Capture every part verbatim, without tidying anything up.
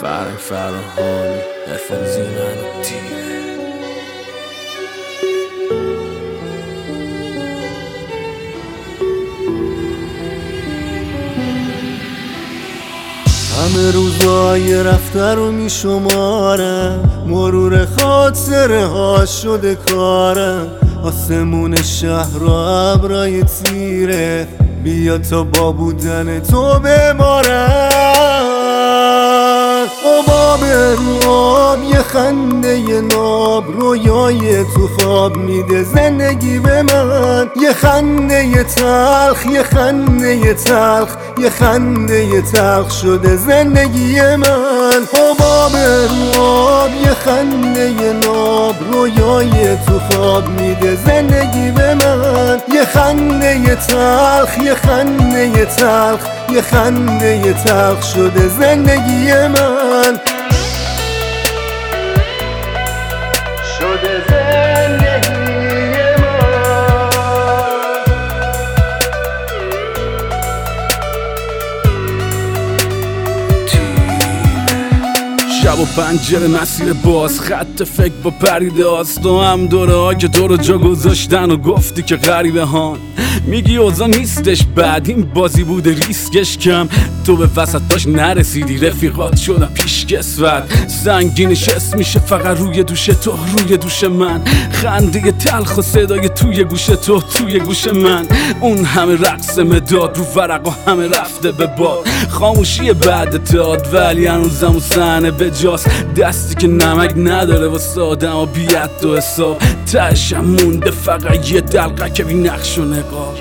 فرق فراهانی عرفان زیمن و تیره. همه روزای رفته رو می شمارم، مرور خاطره ها شده کارم. آسمون شهر و ابرای تیره، بیا تا با بودن تو بمارم. آباب رو آب یه خنده یه ناب، رویای تو خواب میده زندگی به من. یه خنده یه تلخ، یه خنده یه تلخ، یه خنده یه تلخ شده زندگی من. آباب رو آب یه خنده یه ناب، رویای تو خواب میده زندگی به من. یه خنده یه تلخ، یه خنده یه تلخ، یه خنده یه تلخ شده زندگی من. شده زندگی شب و پنجره مسیر باز، خط فکر با پریداز. تو هم دوره ها که تو رو جا گذاشتن و گفتی که غریبه هان. میگی اوضاع نیستش بعد، این بازی بوده ریسکش کم. تو به وسطاش نرسیدی، رفیقات شدن پیش کسوت. سنگینش اسم میشه فقط روی دوش تو، روی دوش من. خنده تلخ و صدای توی گوش تو، توی گوش من. اون همه رقص مداد رو ورق و همه رفته به باد. خاموشی بعد داد ولی هنوزم اون صحنه به جاست. دستی که نمک نداره واسه آدم و بیت و حساب. تهشم مونده فقط یه دلقه که بی نقش و نقاب.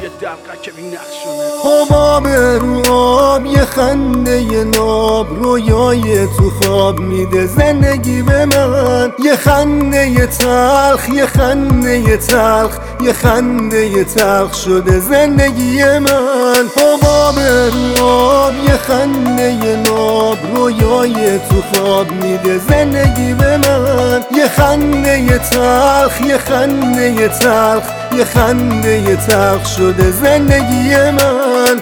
آباب رو آب یه خنده یه ناب، رویای تو خواب میده زندگی به من. یه خنده یه تلخ، یه خنده یه تلخ، یه خنده یه تلخ شده زندگی من. آباب رو آب یه خنده یه ناب، رویای تو خواب میده زندگی به من. یه خنده یه تلخ، یه خنده یه تلخ، یه خنده یه تلخ شده زندگی من.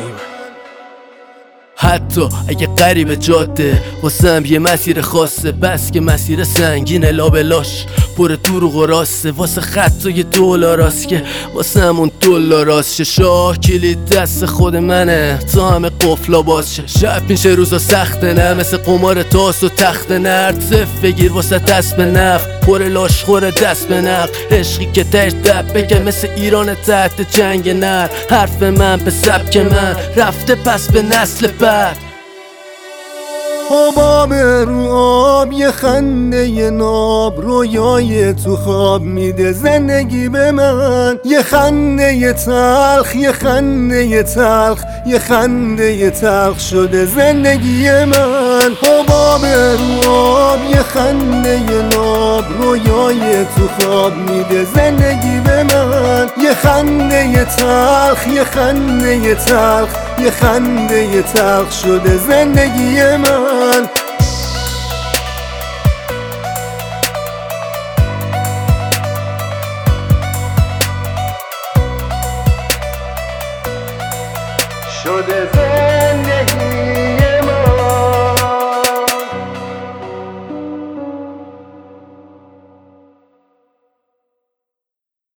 حتی اگه قریب جاده واسم یه مسیر خاصه، بس که مسیر سنگینه لابلاش پر دروغ و راسته. واسه خطای دلاراست که واسه همون دلاراست. شاه کلید دست خود منه تا همه قفلا باز شه. شب میشه روزا سخته نه، مثل قمار تاس و تخت نرد. صف بگیر واسه دست به نفت، پر لاش خوره دست به نقل. عشقی که تش دب بگه مثل ایران تحت جنگ نر. حرف من به سبک من رفته پس به نسل بعد. آباب رو آب یه خنده یه ناب، رویای تو خواب میده زندگی به من. یه خنده یه تلخ، یه خنده یه تلخ، یه خنده یه تلخ شده زندگی من. آباب رو آب یه خنده یه ناب، رویای تو خواب میده زندگی به من. یه خنده یه تلخ، یه خنده یه تلخ، یه خنده یه تلخ شده زندگی من. شده